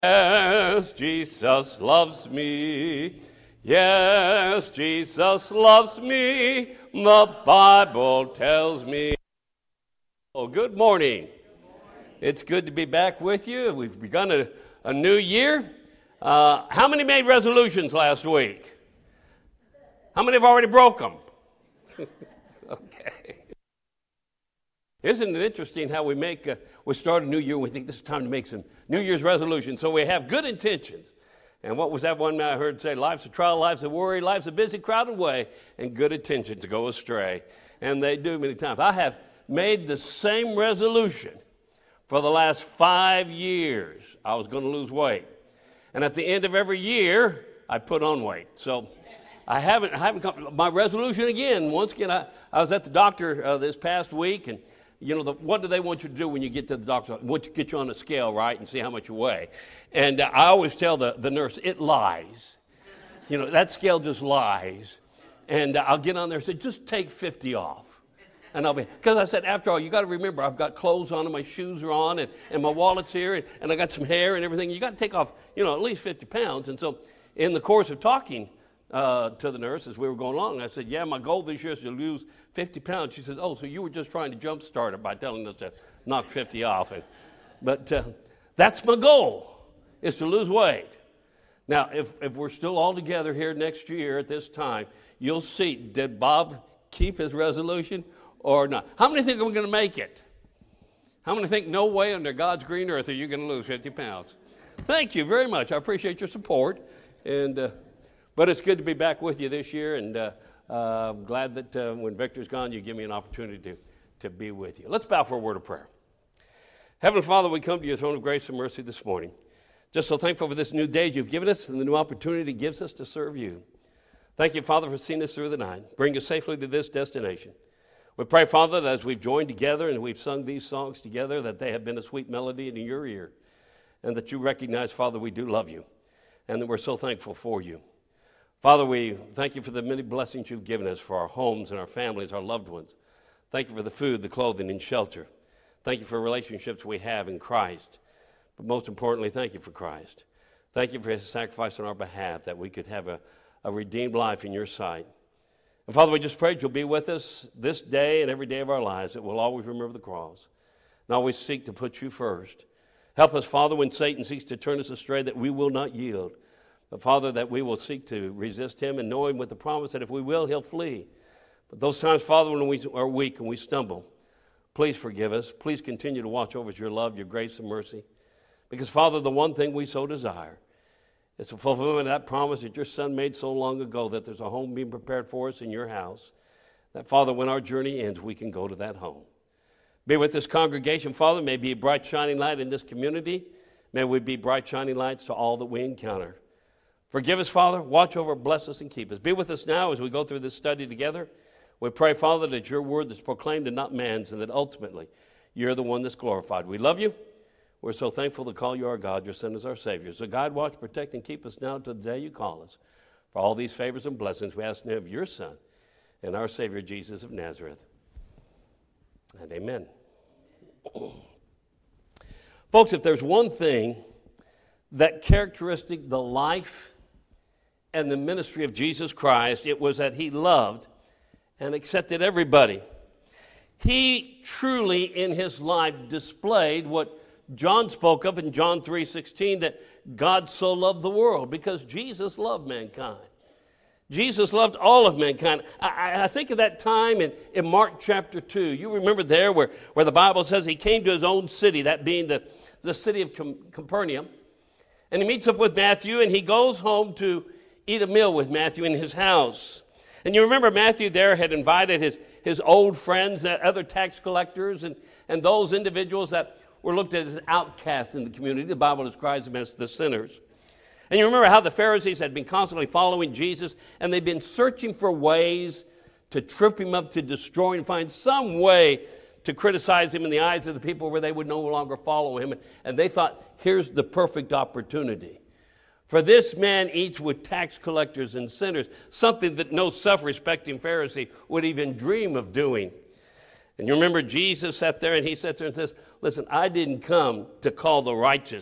Yes, Jesus loves me. Yes, Jesus loves me. The Bible tells me. Oh, good morning. It's good to be back with you. We've begun a new year. How many made resolutions last week? How many have already broke them? Okay. Isn't it interesting how we start a new year, we think this is time to make some New Year's resolutions. So we have good intentions. And what was that one I heard say? Life's a trial, life's a worry, life's a busy, crowded way, and good intentions go astray. And they do many times. I have made the same resolution for the last 5 years. I was going to lose weight. And at the end of every year, I put on weight. So I haven't come. My resolution again, once again, I was at the doctor this past week, and you know, what do they want you to do when you get to the doctor? They want you to get you on a scale, right, and see how much you weigh. And I always tell the nurse, it lies. You know, that scale just lies. And I'll get on there and say, just take 50 off. And because I said, after all, you got to remember, I've got clothes on and my shoes are on and my wallet's here and I got some hair and everything. You got to take off, you know, at least 50 pounds. And so in the course of talking to the nurse as we were going along, I said, yeah, my goal this year is to lose 50 pounds. She says, oh, so you were just trying to jumpstart it by telling us to knock 50 off. But that's my goal, is to lose weight. Now, if we're still all together here next year at this time, you'll see, did Bob keep his resolution or not? How many think we're going to make it? How many think no way under God's green earth are you going to lose 50 pounds? Thank you very much. I appreciate your support. But it's good to be back with you this year, and I'm glad that when Victor's gone, you give me an opportunity to be with you. Let's bow for a word of prayer. Heavenly Father, we come to your throne of grace and mercy this morning. Just so thankful for this new day you've given us and the new opportunity it gives us to serve you. Thank you, Father, for seeing us through the night. Bring us safely to this destination. We pray, Father, that as we've joined together and we've sung these songs together, that they have been a sweet melody in your ear, and that you recognize, Father, we do love you, and that we're so thankful for you. Father, we thank you for the many blessings you've given us for our homes and our families, our loved ones. Thank you for the food, the clothing, and shelter. Thank you for relationships we have in Christ. But most importantly, thank you for Christ. Thank you for his sacrifice on our behalf, that we could have a redeemed life in your sight. And Father, we just pray that you'll be with us this day and every day of our lives, that we'll always remember the cross and always seek to put you first. Help us, Father, when Satan seeks to turn us astray, that we will not yield. But, Father, that we will seek to resist him and know him with the promise that if we will, he'll flee. But those times, Father, when we are weak and we stumble, please forgive us. Please continue to watch over your love, your grace, and mercy. Because, Father, the one thing we so desire is the fulfillment of that promise that your Son made so long ago, that there's a home being prepared for us in your house. That, Father, when our journey ends, we can go to that home. Be with this congregation, Father. May be a bright, shining light in this community. May we be bright, shining lights to all that we encounter. Forgive us, Father. Watch over, bless us, and keep us. Be with us now as we go through this study together. We pray, Father, that your word is proclaimed and not man's, and that ultimately you're the one that's glorified. We love you. We're so thankful to call you our God. Your Son is our Savior. So guide, watch, protect, and keep us now to the day you call us. For all these favors and blessings, we ask in the name of your Son and our Savior, Jesus of Nazareth. And amen. Folks, if there's one thing that characteristic the life and the ministry of Jesus Christ, it was that he loved and accepted everybody. He truly in his life displayed what John spoke of in John 3:16, that God so loved the world, because Jesus loved mankind. Jesus loved all of mankind. I think of that time in Mark chapter 2. You remember there where the Bible says he came to his own city, that being the city of Capernaum. And he meets up with Matthew, and he goes home to eat a meal with Matthew in his house. And you remember Matthew there had invited his old friends, other tax collectors, and those individuals that were looked at as outcasts in the community. The Bible describes them as the sinners. And you remember how the Pharisees had been constantly following Jesus, and they'd been searching for ways to trip him up, to destroy him, find some way to criticize him in the eyes of the people where they would no longer follow him. And they thought, here's the perfect opportunity. For this man eats with tax collectors and sinners, something that no self-respecting Pharisee would even dream of doing. And you remember Jesus sat there and he sat there and says, listen, I didn't come to call the righteous.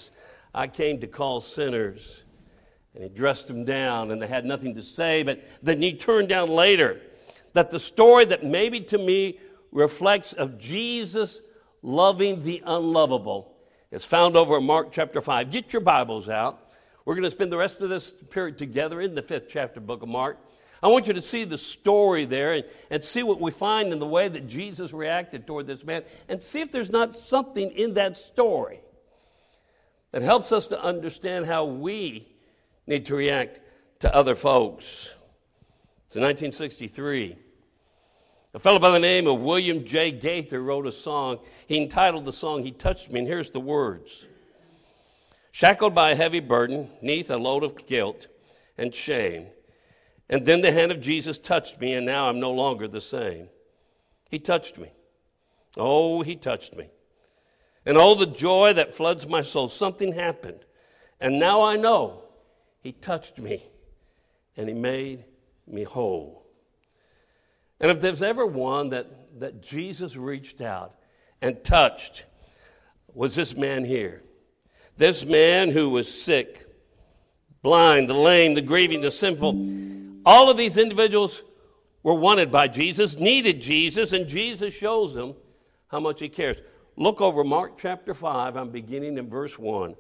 I came to call sinners. And he dressed them down, and they had nothing to say. But then he turned down later that the story that maybe to me reflects of Jesus loving the unlovable is found over in Mark chapter 5. Get your Bibles out. We're going to spend the rest of this period together in the 5th chapter book of Mark. I want you to see the story there and see what we find in the way that Jesus reacted toward this man, and see if there's not something in that story that helps us to understand how we need to react to other folks. It's in 1963. A fellow by the name of William J. Gaither wrote a song. He entitled the song, "He Touched Me," and here's the words. Shackled by a heavy burden, 'neath a load of guilt and shame, and then the hand of Jesus touched me, and now I'm no longer the same. He touched me. Oh, he touched me. And oh, the joy that floods my soul. Something happened, and now I know he touched me, and he made me whole. And if there's ever one that Jesus reached out and touched, was this man here. This man who was sick, blind, the lame, the grieving, the sinful. All of these individuals were wanted by Jesus, needed Jesus, and Jesus shows them how much he cares. Look over Mark chapter 5. I'm beginning in verse 1.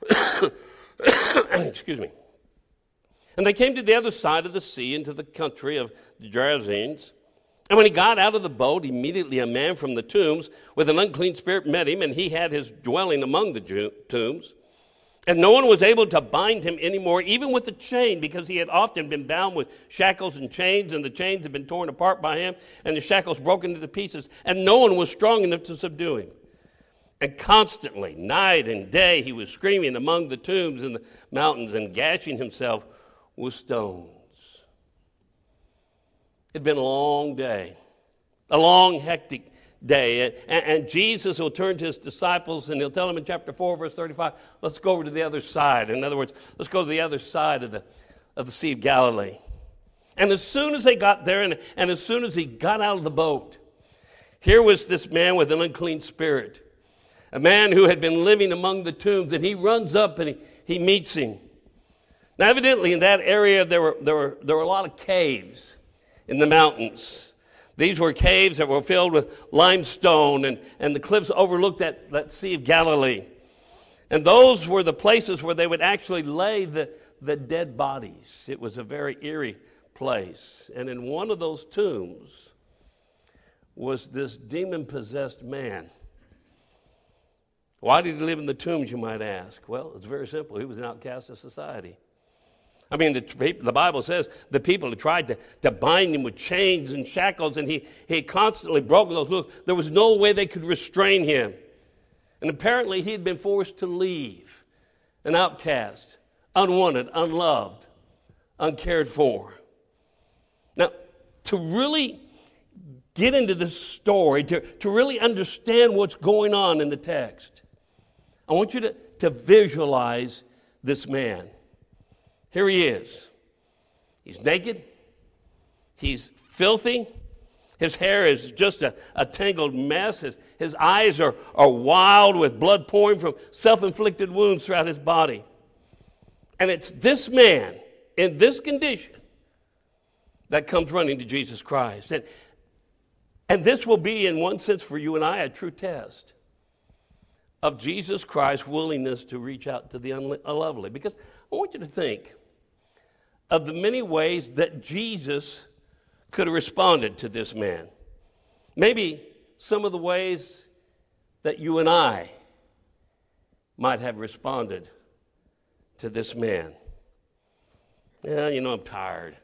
Excuse me. And they came to the other side of the sea, into the country of the Gerasenes. And when he got out of the boat, immediately a man from the tombs with an unclean spirit met him, and he had his dwelling among the tombs. And no one was able to bind him anymore, even with a chain, because he had often been bound with shackles and chains, and the chains had been torn apart by him, and the shackles broken into pieces, and no one was strong enough to subdue him. And constantly, night and day, he was screaming among the tombs and the mountains and gashing himself with stones. It'd been a long day, a long, hectic day. And Jesus will turn to his disciples and he'll tell them in chapter 4, verse 35, let's go over to the other side. In other words, let's go to the other side of the Sea of Galilee. And as soon as they got there and as soon as he got out of the boat, here was this man with an unclean spirit, a man who had been living among the tombs, and he runs up and he meets him. Now, evidently, in that area, there were a lot of caves in the mountains. These were caves that were filled with limestone, and the cliffs overlooked that Sea of Galilee. And those were the places where they would actually lay the dead bodies. It was a very eerie place. And in one of those tombs was this demon-possessed man. Why did he live in the tombs, you might ask? Well, it's very simple. He was an outcast of society. I mean, the Bible says the people had tried to bind him with chains and shackles, and he constantly broke those rules. There was no way they could restrain him. And apparently he had been forced to leave, an outcast, unwanted, unloved, uncared for. Now, to really get into this story, to really understand what's going on in the text, I want you to visualize this man. Here he is. He's naked. He's filthy. His hair is just a tangled mess. His eyes are wild with blood pouring from self-inflicted wounds throughout his body. And it's this man in this condition that comes running to Jesus Christ. And this will be, in one sense, for you and I, a true test of Jesus Christ's willingness to reach out to the unlovely. Because I want you to think of the many ways that Jesus could have responded to this man. Maybe some of the ways that you and I might have responded to this man. Yeah, I'm tired.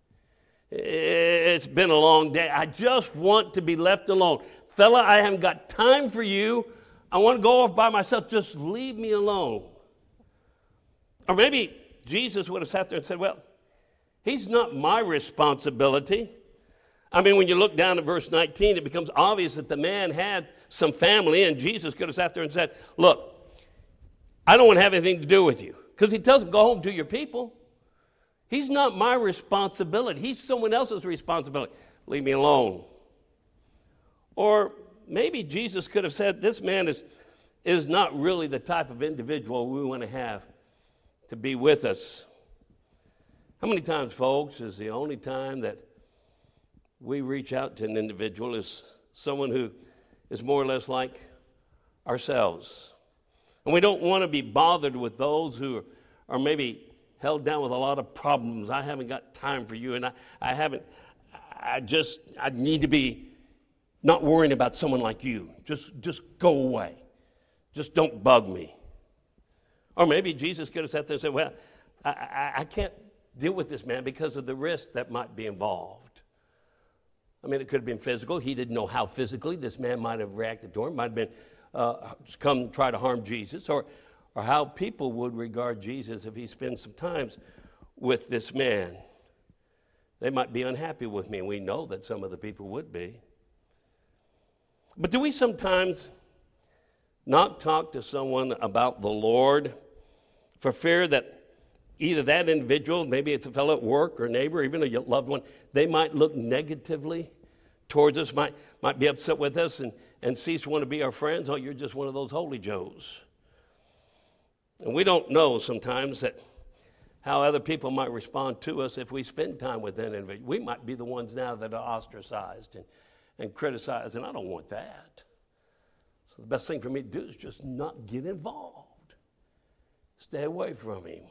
It's been a long day. I just want to be left alone. Fella, I haven't got time for you. I want to go off by myself. Just leave me alone. Or maybe Jesus would have sat there and said, well, he's not my responsibility. I mean, when you look down at verse 19, it becomes obvious that the man had some family, and Jesus could have sat there and said, look, I don't want to have anything to do with you. Because he tells him, go home to your people. He's not my responsibility. He's someone else's responsibility. Leave me alone. Or maybe Jesus could have said, this man is not really the type of individual we want to have to be with us. How many times, folks, is the only time that we reach out to an individual is someone who is more or less like ourselves? And we don't want to be bothered with those who are maybe held down with a lot of problems. I haven't got time for you, and I need to be not worrying about someone like you. Just go away. Just don't bug me. Or maybe Jesus could have sat there and said, well, I can't deal with this man because of the risk that might be involved. I mean, it could have been physical. He didn't know how physically this man might have reacted to him. Might have been come try to harm Jesus, or how people would regard Jesus if he spent some time with this man. They might be unhappy with me, and we know that some of the people would be. But do we sometimes not talk to someone about the Lord for fear that either that individual, maybe it's a fellow at work or neighbor, or even a loved one, they might look negatively towards us, might be upset with us and cease to want to be our friends? Oh, you're just one of those holy joes. And we don't know sometimes that how other people might respond to us if we spend time with that individual. We might be the ones now that are ostracized and criticized, and I don't want that. So the best thing for me to do is just not get involved. Stay away from him.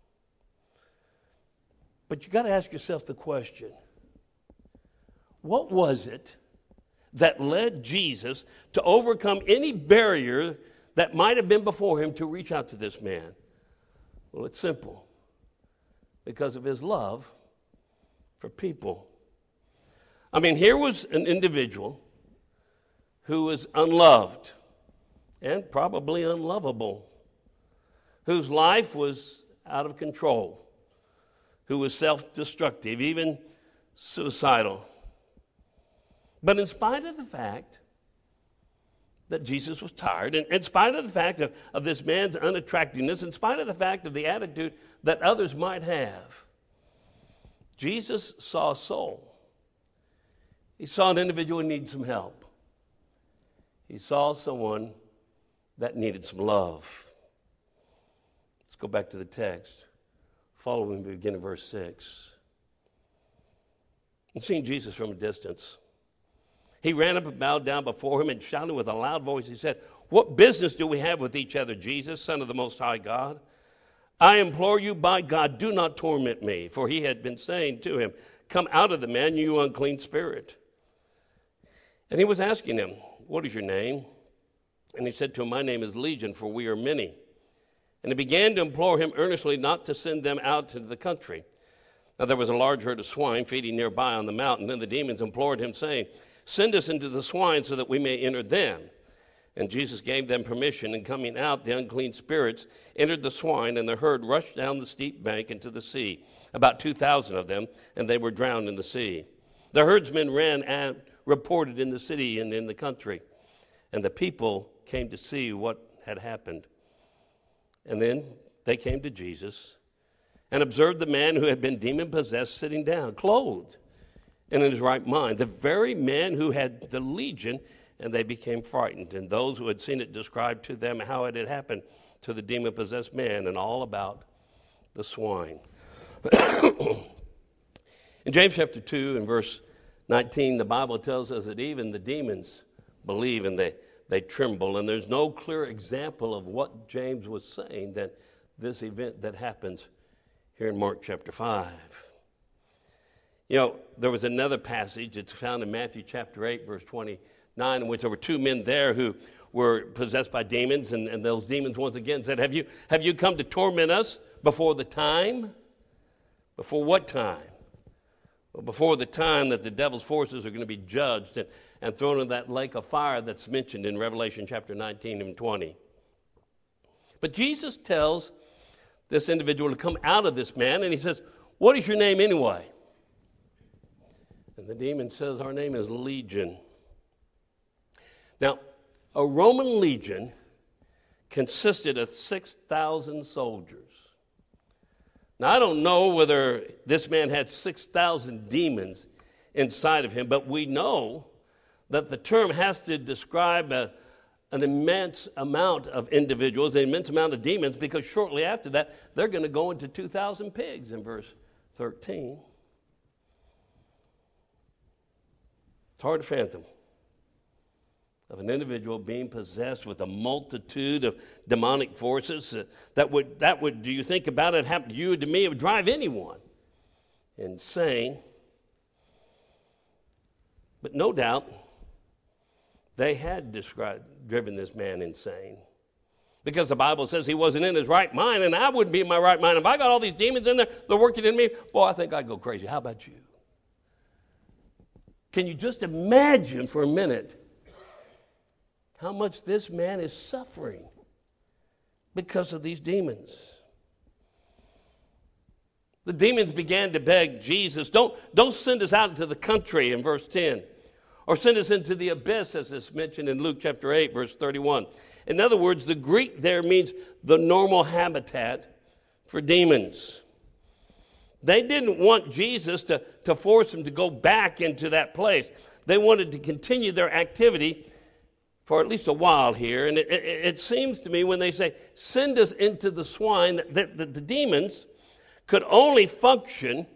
But you got to ask yourself the question, what was it that led Jesus to overcome any barrier that might have been before him to reach out to this man? Well, it's simple. Because of his love for people. I mean, here was an individual who was unloved and probably unlovable, whose life was out of control, who was self-destructive, even suicidal. But in spite of the fact that Jesus was tired, and in spite of the fact of this man's unattractiveness, in spite of the fact of the attitude that others might have, Jesus saw a soul. He saw an individual who needed some help. He saw someone that needed some love. Let's go back to the text. Following the beginning of verse 6. And seeing Jesus from a distance, he ran up and bowed down before him and shouted with a loud voice. He said, "What business do we have with each other, Jesus, Son of the Most High God? I implore you by God, do not torment me." For he had been saying to him, "Come out of the man, you unclean spirit." And he was asking him, "What is your name?" And he said to him, "My name is Legion, for we are many." And he began to implore him earnestly not to send them out into the country. Now there was a large herd of swine feeding nearby on the mountain, and the demons implored him, saying, "Send us into the swine so that we may enter them." And Jesus gave them permission, and coming out, the unclean spirits entered the swine, and the herd rushed down the steep bank into the sea, about 2,000 of them, and they were drowned in the sea. The herdsmen ran and reported in the city and in the country, and the people came to see what had happened. And then they came to Jesus and observed the man who had been demon-possessed sitting down, clothed and in his right mind, the very man who had the legion, and they became frightened. And those who had seen it described to them how it had happened to the demon-possessed man and all about the swine. In James chapter 2 and verse 19, the Bible tells us that even the demons believe and they tremble. And there's no clear example of what James was saying than this event that happens here in Mark chapter 5. You know, there was another passage, it's found in Matthew chapter 8, verse 29, in which there were two men there who were possessed by demons, and those demons once again said, have you come to torment us before the time? Before what time? Well, before the time that the devil's forces are going to be judged and thrown in that lake of fire that's mentioned in Revelation chapter 19 and 20. But Jesus tells this individual to come out of this man, and he says, "What is your name anyway?" And the demon says, "Our name is Legion." Now, a Roman legion consisted of 6,000 soldiers. Now, I don't know whether this man had 6,000 demons inside of him, but we know that the term has to describe an immense amount of individuals, an immense amount of demons, because shortly after that, they're going to go into 2,000 pigs in verse 13. It's hard to fathom of an individual being possessed with a multitude of demonic forces that would, do you think about it, happen to you or to me, it would drive anyone insane. But no doubt, they had driven this man insane. Because the Bible says he wasn't in his right mind, and I wouldn't be in my right mind. If I got all these demons in there, they're working in me, boy, I think I'd go crazy. How about you? Can you just imagine for a minute how much this man is suffering because of these demons? The demons began to beg Jesus, don't send us out into the country in verse 10, or send us into the abyss, as is mentioned in Luke chapter 8, verse 31. In other words, the Greek there means the normal habitat for demons. They didn't want Jesus to force them to go back into that place. They wanted to continue their activity for at least a while here. And it seems to me when they say, send us into the swine, that the demons could only function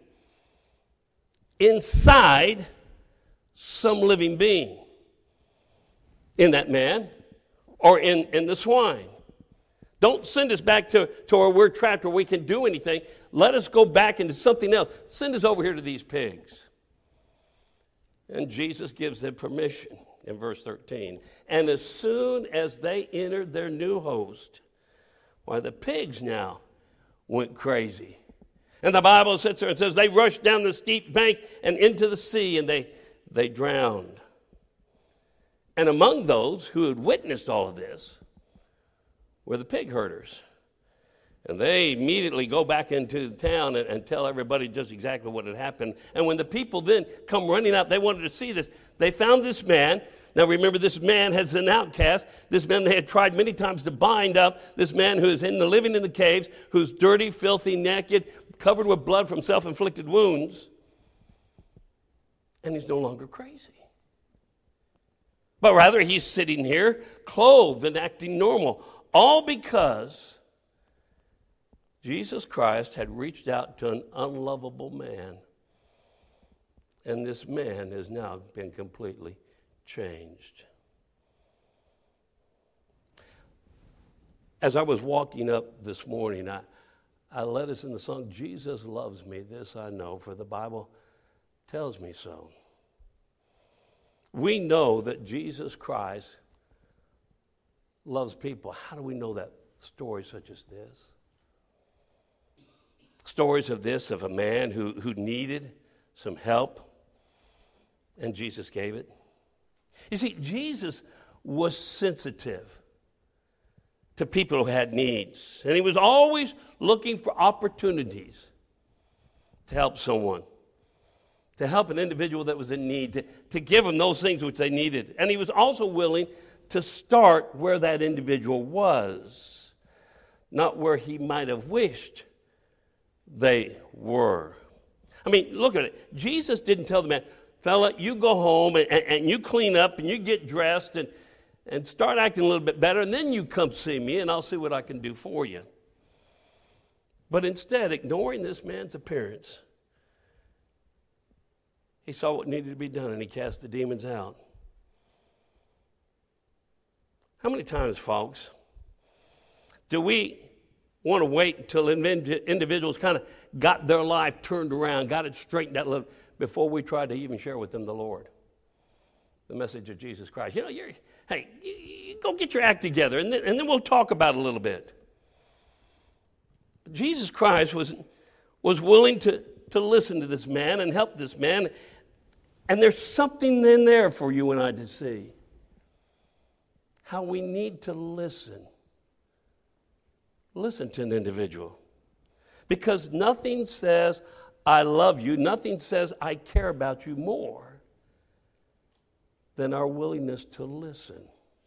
inside some living being, in that man or in the swine. Don't send us back to where we're trapped where we can do anything. Let us go back into something else. Send us over here to these pigs. And Jesus gives them permission in verse 13. And as soon as they entered their new host, why, the pigs now went crazy. And the Bible sits there and says they rushed down the steep bank and into the sea, and they drowned. And among those who had witnessed all of this were the pig herders. And they immediately go back into the town and tell everybody just exactly what had happened. And when the people then come running out, they wanted to see this. They found this man. Now remember, this man has an outcast. This man they had tried many times to bind up. This man who is living in the caves, who's dirty, filthy, naked, covered with blood from self-inflicted wounds. And he's no longer crazy. But rather, he's sitting here clothed and acting normal. All because Jesus Christ had reached out to an unlovable man. And this man has now been completely changed. As I was walking up this morning, I led us in the song, Jesus loves me, this I know, for the Bible tells me so. We know that Jesus Christ loves people. How do we know that? Stories such as this. Stories of this, of a man who needed some help, and Jesus gave it. You see, Jesus was sensitive to people who had needs, and he was always looking for opportunities to help someone, to help an individual that was in need, to give them those things which they needed. And he was also willing to start where that individual was, not where he might have wished they were. I mean, look at it. Jesus didn't tell the man, fella, you go home and you clean up and you get dressed and start acting a little bit better, and then you come see me and I'll see what I can do for you. But instead, ignoring this man's appearance, he saw what needed to be done and he cast the demons out. How many times, folks, do we want to wait until individuals kind of got their life turned around, got it straightened out a little, before we try to even share with them the Lord, the message of Jesus Christ? You know, you go get your act together, and then we'll talk about it a little bit. But Jesus Christ was willing to listen to this man and help this man, and there's something in there for you and I to see. How we need to listen. Listen to an individual. Because nothing says, I love you, nothing says, I care about you more than our willingness to listen.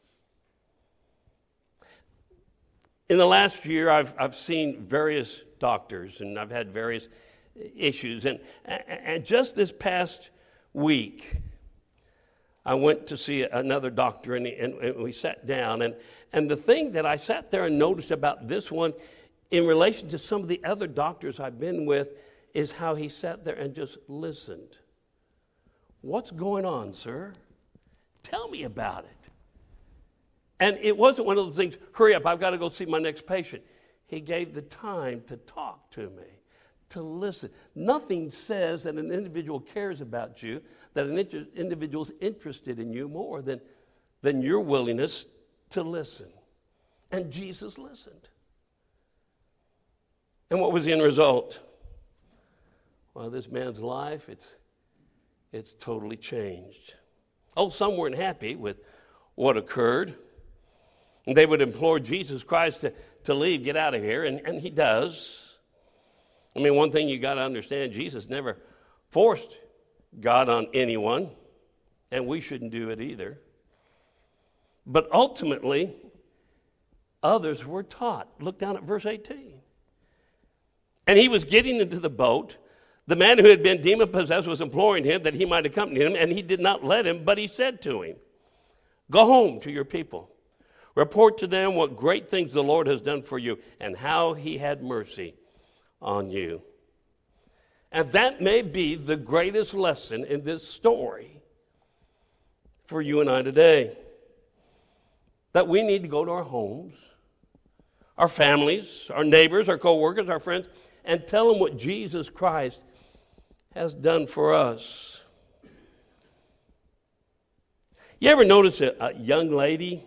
In the last year, I've seen various doctors, and I've had various issues. And just this past week, I went to see another doctor, and we sat down. And the thing that I sat there and noticed about this one, in relation to some of the other doctors I've been with, is how he sat there and just listened. What's going on, sir? Tell me about it. And it wasn't one of those things, hurry up, I've got to go see my next patient. He gave the time to talk to me, to listen. Nothing says that an individual cares about you, that an individual is interested in you more than your willingness to listen. And Jesus listened. And what was the end result? Well, this man's life, it's totally changed. Oh, some weren't happy with what occurred. And they would implore Jesus Christ to leave, get out of here, and he does. I mean, one thing you got to understand, Jesus never forced God on anyone, and we shouldn't do it either. But ultimately, others were taught. Look down at verse 18. And he was getting into the boat. The man who had been demon-possessed was imploring him that he might accompany him, and he did not let him, but he said to him, "Go home to your people. Report to them what great things the Lord has done for you and how he had mercy on you." And that may be the greatest lesson in this story for you and I today. That we need to go to our homes, our families, our neighbors, our co-workers, our friends, and tell them what Jesus Christ has done for us. You ever notice a young lady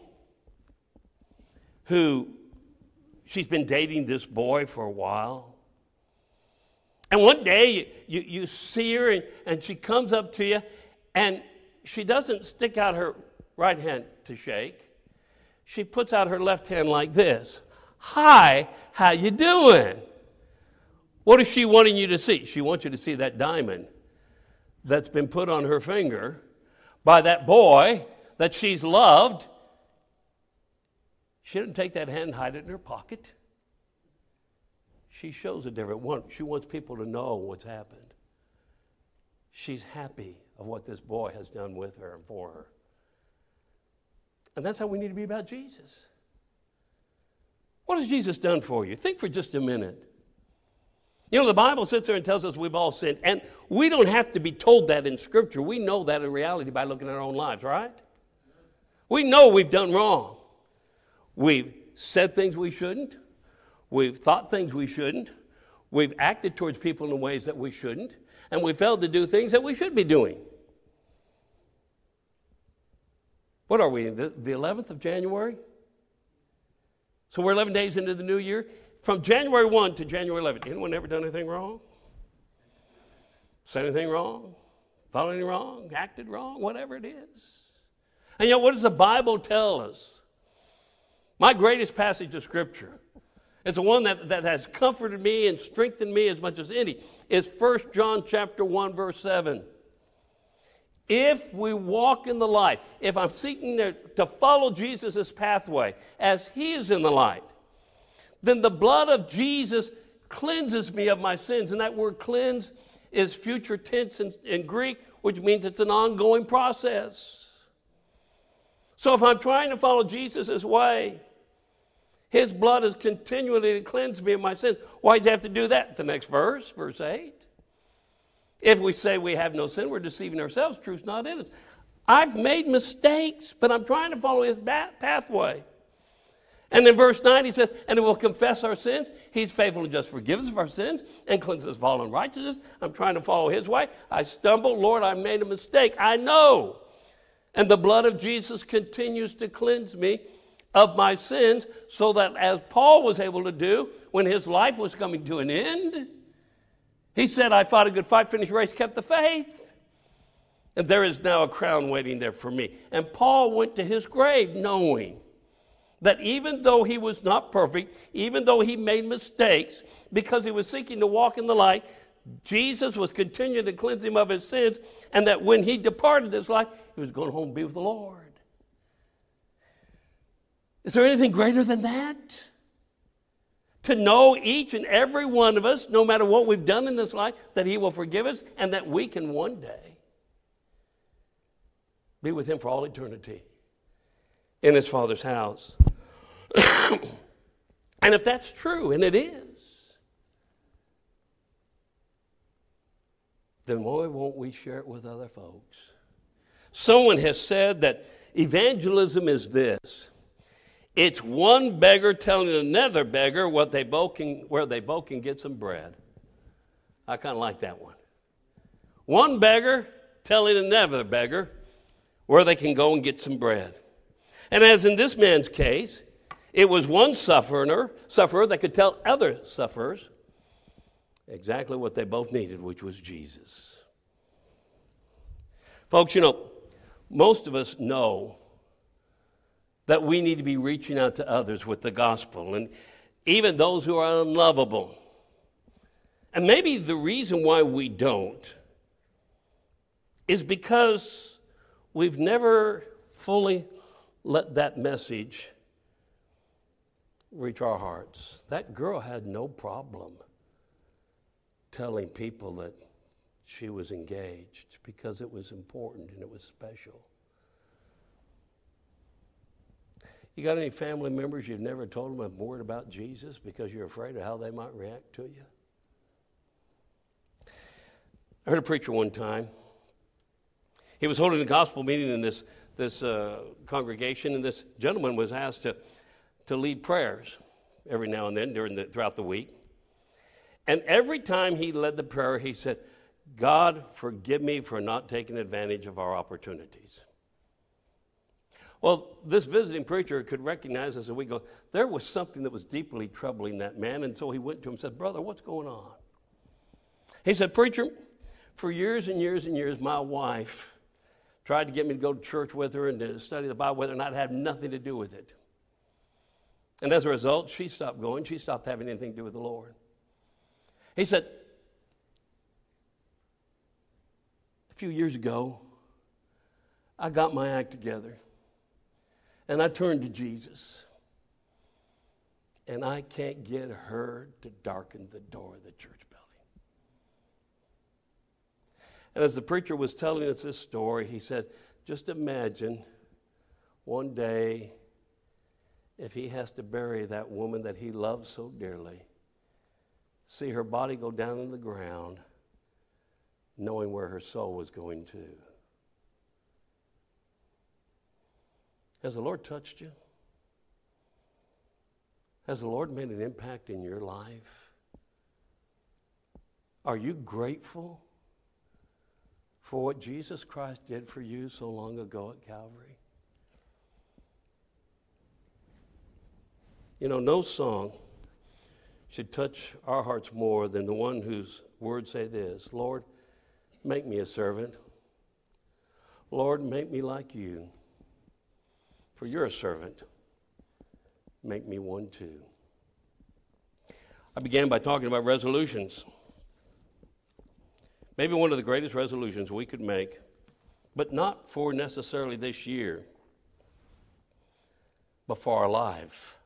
who she's been dating this boy for a while? And one day you see her and she comes up to you and she doesn't stick out her right hand to shake. She puts out her left hand like this. "Hi, how you doing?" What is she wanting you to see? She wants you to see that diamond that's been put on her finger by that boy that she's loved. She didn't take that hand and hide it in her pocket. She shows a different one. She wants people to know what's happened. She's happy of what this boy has done with her and for her. And that's how we need to be about Jesus. What has Jesus done for you? Think for just a minute. You know, the Bible sits there and tells us we've all sinned. And we don't have to be told that in Scripture. We know that in reality by looking at our own lives, right? We know we've done wrong. We've said things we shouldn't. We've thought things we shouldn't. We've acted towards people in ways that we shouldn't. And we failed to do things that we should be doing. What are we, the 11th of January? So we're 11 days into the new year. From January 1 to January 11, anyone ever done anything wrong? Said anything wrong? Thought anything wrong? Acted wrong? Whatever it is. And yet, what does the Bible tell us? My greatest passage of Scripture, it's the one that has comforted me and strengthened me as much as any, is 1 John chapter 1, verse 7. If we walk in the light, if I'm seeking to follow Jesus' pathway as he is in the light, then the blood of Jesus cleanses me of my sins. And that word cleanse is future tense in Greek, which means it's an ongoing process. So if I'm trying to follow Jesus' way, his blood is continually to cleanse me of my sins. Why does he have to do that? The next verse, verse 8. If we say we have no sin, we're deceiving ourselves. Truth's not in us. I've made mistakes, but I'm trying to follow his pathway. And in verse 9 he says, and if we'll confess our sins, he's faithful and just forgive us of our sins and cleanse us of all unrighteousness. I'm trying to follow his way. I stumbled. Lord, I made a mistake. I know. And the blood of Jesus continues to cleanse me of my sins, so that as Paul was able to do when his life was coming to an end, he said, I fought a good fight, finished the race, kept the faith. And there is now a crown waiting there for me. And Paul went to his grave knowing that even though he was not perfect, even though he made mistakes, because he was seeking to walk in the light, Jesus was continuing to cleanse him of his sins, and that when he departed this life, he was going home to be with the Lord. Is there anything greater than that? To know each and every one of us, no matter what we've done in this life, that he will forgive us and that we can one day be with him for all eternity in his Father's house. And if that's true, and it is, then why won't we share it with other folks? Someone has said that evangelism is this. It's one beggar telling another beggar where they both can get some bread. I kind of like that one. One beggar telling another beggar where they can go and get some bread. And as in this man's case, it was one sufferer that could tell other sufferers exactly what they both needed, which was Jesus. Folks, most of us know that we need to be reaching out to others with the gospel, and even those who are unlovable. And maybe the reason why we don't is because we've never fully let that message reach our hearts. That girl had no problem telling people that she was engaged because it was important and it was special. You got any family members you've never told them a word about Jesus because you're afraid of how they might react to you? I heard a preacher one time. He was holding a gospel meeting in this congregation, and this gentleman was asked to lead prayers every now and then throughout the week. And every time he led the prayer, he said, "God, forgive me for not taking advantage of our opportunities." Well, this visiting preacher could recognize as we go, there was something that was deeply troubling that man, and so he went to him and said, "Brother, what's going on?" He said, "Preacher, for years and years and years, my wife tried to get me to go to church with her and to study the Bible with her, and I'd have nothing to do with it. And as a result, she stopped going. She stopped having anything to do with the Lord." He said, "A few years ago, I got my act together, and I turned to Jesus, and I can't get her to darken the door of the church building." And as the preacher was telling us this story, he said, just imagine one day if he has to bury that woman that he loves so dearly, see her body go down in the ground, knowing where her soul was going to. Has the Lord touched you? Has the Lord made an impact in your life? Are you grateful for what Jesus Christ did for you so long ago at Calvary? No song should touch our hearts more than the one whose words say this: "Lord, make me a servant. Lord, make me like you. For you're a servant. Make me one too." I began by talking about resolutions. Maybe one of the greatest resolutions we could make, but not for necessarily this year, but for our life,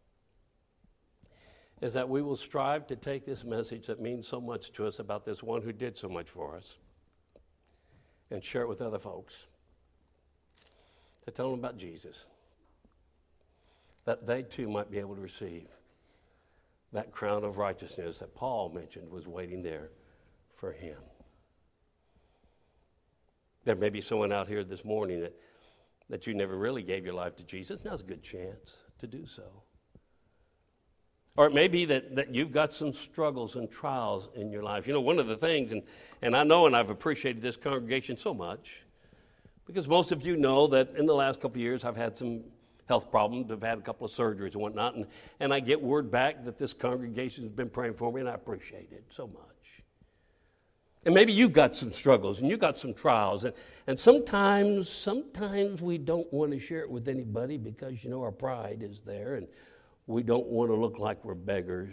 is that we will strive to take this message that means so much to us about this one who did so much for us and share it with other folks, to tell them about Jesus, that they too might be able to receive that crown of righteousness that Paul mentioned was waiting there for him. There may be someone out here this morning that you never really gave your life to Jesus. Now's a good chance to do so. Or it may be that you've got some struggles and trials in your life. One of the things, and I know and I've appreciated this congregation so much, because most of you know that in the last couple of years I've had some health problems. I've had a couple of surgeries and whatnot, and I get word back that this congregation has been praying for me, and I appreciate it so much. And maybe you've got some struggles and you've got some trials, and sometimes we don't want to share it with anybody because, our pride is there, and we don't want to look like we're beggars.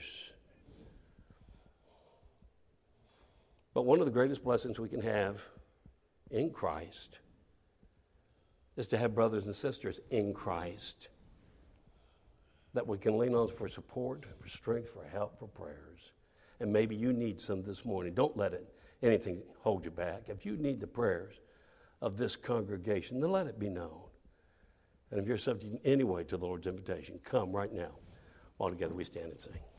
But one of the greatest blessings we can have in Christ is to have brothers and sisters in Christ that we can lean on for support, for strength, for help, for prayers. And maybe you need some this morning. Don't let anything hold you back. If you need the prayers of this congregation, then let it be known. And if you're subject in any way to the Lord's invitation, come right now. All together we stand and sing.